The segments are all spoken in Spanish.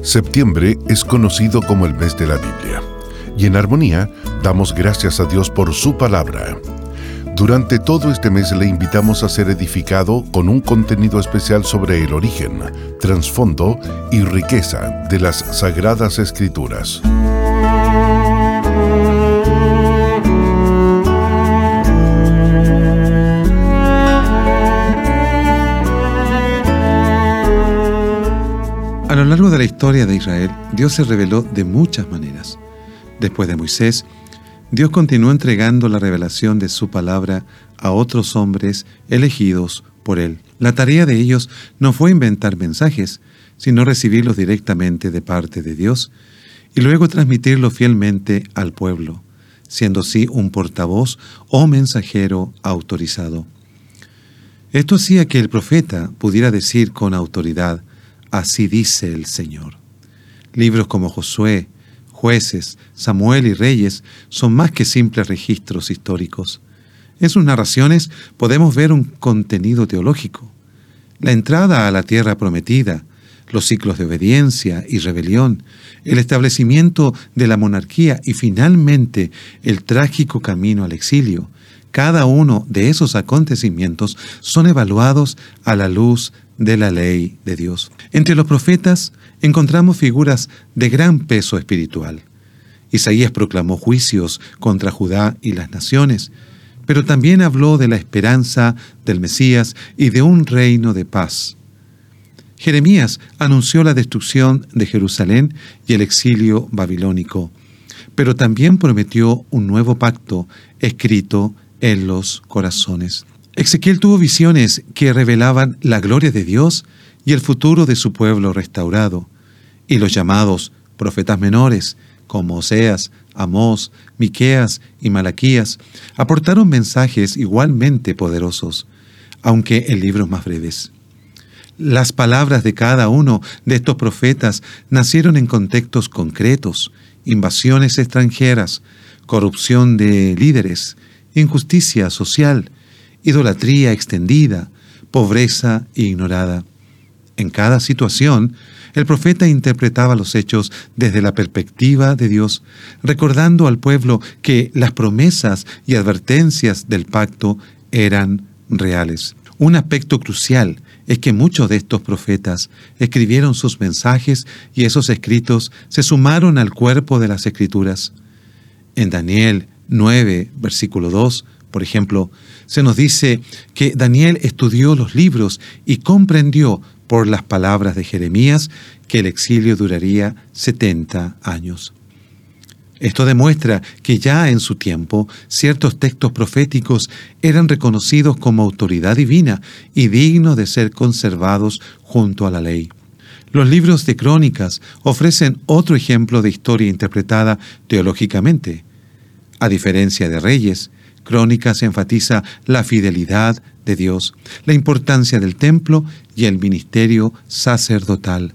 Septiembre es conocido como el mes de la Biblia, y en Armonía damos gracias a Dios por su palabra. Durante todo este mes le invitamos a ser edificado con un contenido especial sobre el origen, trasfondo y riqueza de las Sagradas Escrituras. A lo largo de la historia de Israel, Dios se reveló de muchas maneras. Después de Moisés, Dios continuó entregando la revelación de su palabra a otros hombres elegidos por Él. La tarea de ellos no fue inventar mensajes, sino recibirlos directamente de parte de Dios y luego transmitirlos fielmente al pueblo, siendo así un portavoz o mensajero autorizado. Esto hacía que el profeta pudiera decir con autoridad: así dice el Señor. Libros como Josué, Jueces, Samuel y Reyes son más que simples registros históricos. En sus narraciones podemos ver un contenido teológico. La entrada a la tierra prometida, los ciclos de obediencia y rebelión, el establecimiento de la monarquía y finalmente el trágico camino al exilio. Cada uno de esos acontecimientos son evaluados a la luz de la ley de Dios. Entre los profetas encontramos figuras de gran peso espiritual. Isaías proclamó juicios contra Judá y las naciones, pero también habló de la esperanza del Mesías y de un reino de paz. Jeremías anunció la destrucción de Jerusalén y el exilio babilónico, pero también prometió un nuevo pacto escrito en los corazones. Ezequiel tuvo visiones que revelaban la gloria de Dios y el futuro de su pueblo restaurado, y los llamados profetas menores, como Oseas, Amós, Miqueas y Malaquías, aportaron mensajes igualmente poderosos, aunque en libros más breves. Las palabras de cada uno de estos profetas nacieron en contextos concretos: invasiones extranjeras, corrupción de líderes, injusticia social, idolatría extendida, pobreza ignorada. En cada situación, el profeta interpretaba los hechos desde la perspectiva de Dios, recordando al pueblo que las promesas y advertencias del pacto eran reales. Un aspecto crucial es que muchos de estos profetas escribieron sus mensajes y esos escritos se sumaron al cuerpo de las Escrituras. En Daniel 9, versículo 2, por ejemplo, se nos dice que Daniel estudió los libros y comprendió por las palabras de Jeremías que el exilio duraría 70 años. Esto demuestra que ya en su tiempo ciertos textos proféticos eran reconocidos como autoridad divina y dignos de ser conservados junto a la ley. Los libros de Crónicas ofrecen otro ejemplo de historia interpretada teológicamente. A diferencia de Reyes, Crónicas enfatiza la fidelidad de Dios, la importancia del templo y el ministerio sacerdotal.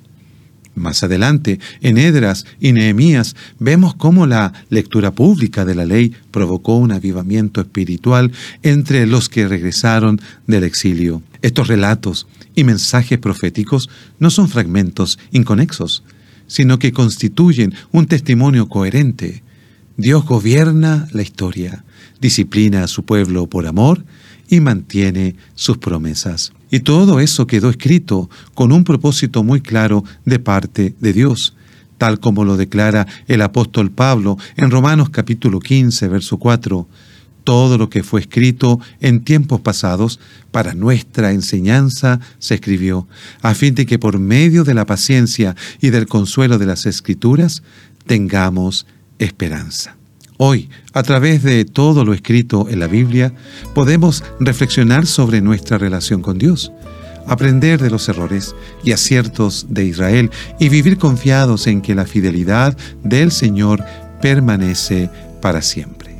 Más adelante, en Esdras y Nehemías, vemos cómo la lectura pública de la ley provocó un avivamiento espiritual entre los que regresaron del exilio. Estos relatos y mensajes proféticos no son fragmentos inconexos, sino que constituyen un testimonio coherente. Dios gobierna la historia, disciplina a su pueblo por amor y mantiene sus promesas. Y todo eso quedó escrito con un propósito muy claro de parte de Dios, tal como lo declara el apóstol Pablo en Romanos capítulo 15, verso 4. Todo lo que fue escrito en tiempos pasados para nuestra enseñanza se escribió, a fin de que por medio de la paciencia y del consuelo de las Escrituras tengamos esperanza. Hoy, a través de todo lo escrito en la Biblia, podemos reflexionar sobre nuestra relación con Dios, aprender de los errores y aciertos de Israel y vivir confiados en que la fidelidad del Señor permanece para siempre.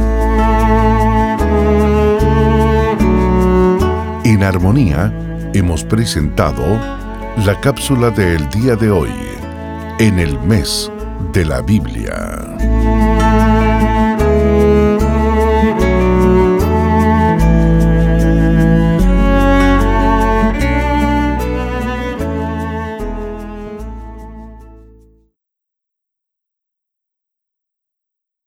En Armonía hemos presentado la cápsula del día de hoy, en el mes de la Biblia.